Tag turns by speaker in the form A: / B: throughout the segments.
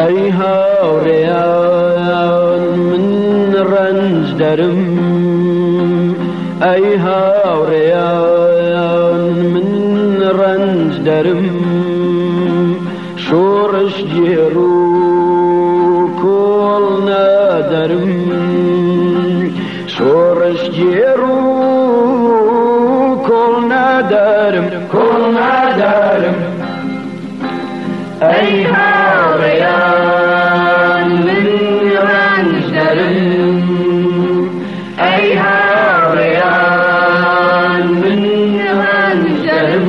A: ای هاوریان من رنج دارم، ای هاوریان من رنج دارم، شورش گیرو کل ندارم، شورش گیرو کل ندارم، کل ندارم. ای هاوریان من رنج دارم، ای هاوریان من رنج دارم،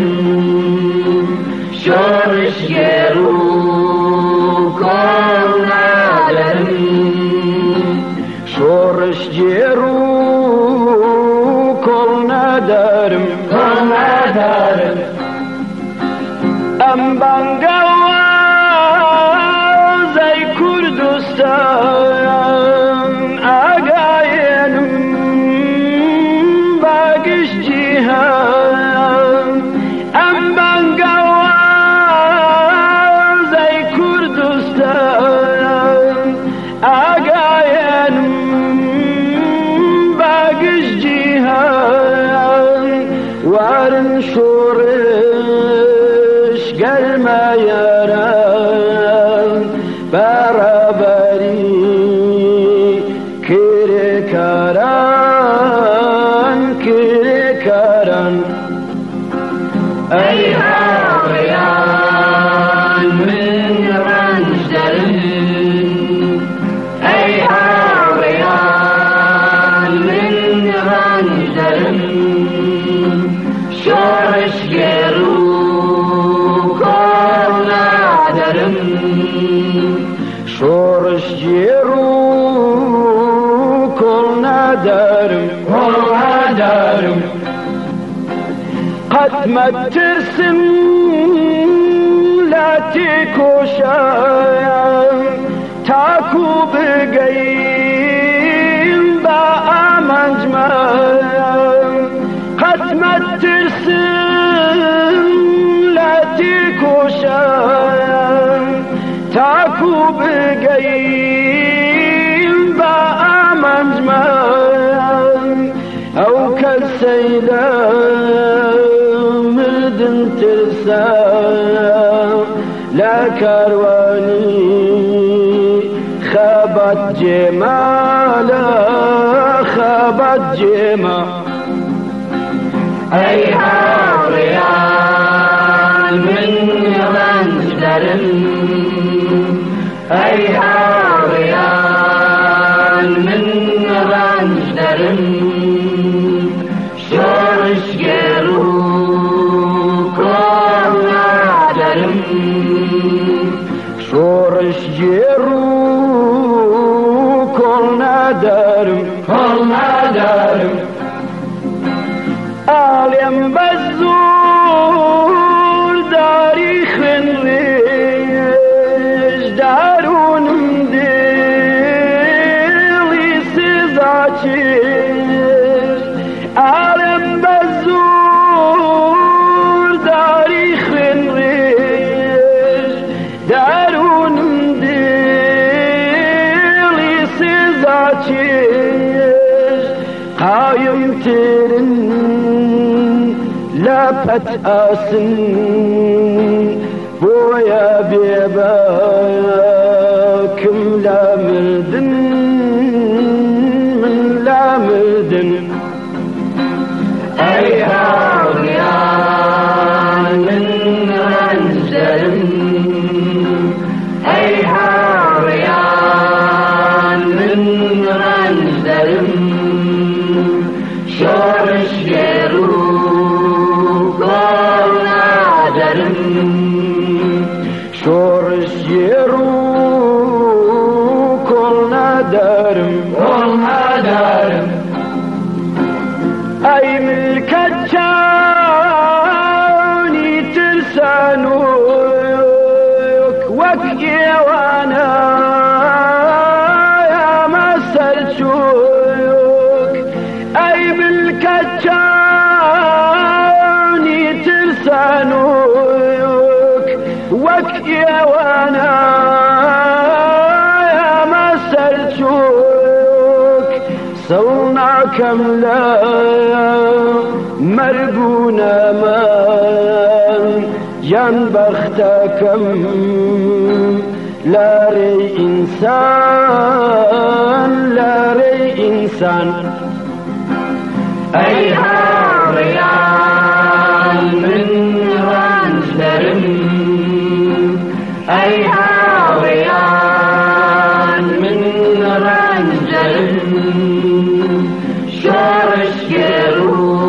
A: شورش گیرو کل ندارم، شورش گیرو کل ندارم، کل ندارم. ام بانگاواز ای کردستان آگاینم باگش جیهان، ام بانگاواز ای کردستان آگاینم باگش جیهان، وارن شورش گرما یاران برابری کره کاران، کره کاران. ای هاوریان من رنج دارم، ای هاوریان من رنج دارم، شورش گیرو کل ندارم، شورش گیرو کل ندارم، کل ندارم. قدمت ترسم لاتی کوشایم تاکو بگیم با آمنجمایم، قدمت ترسم لاتی کوشایم تاکو بگیم با آمنجمایم، او کل سیدا مردن ترسا لا کاروانی خابت جمالا، خابت جما. ای هاوریان من رنج دارم، ای هاوریان من رنج دارم، شورش گیرو کل ندارم، شورش گیرو کل ندارم، کل ندارم. عالم بزور داری خنریش دارونم دیلی سزا چیش، عالم بزور داری خنریش دارونم دیلی سزا چیش، قایم ترن لپت آسن بویا بیباکم لا مردن من لا مردن. ای هاوریان من رنج دارم، ای هاوریان من رنج دارم، شورش گیرو کل ندارم، شورش گیرو کل ندارم، کل ندارم. ای ملکت جانی ترسانوک وک ایوانا یا مسرچوک، ای ملکت جانی ترسانوک وك يا وانا كملا مربونا من جان بختكم لا ري إنسان لا ري إنسان
B: أي هاريان من رانجلرم أي هاريان من رانجلرم شارش گرو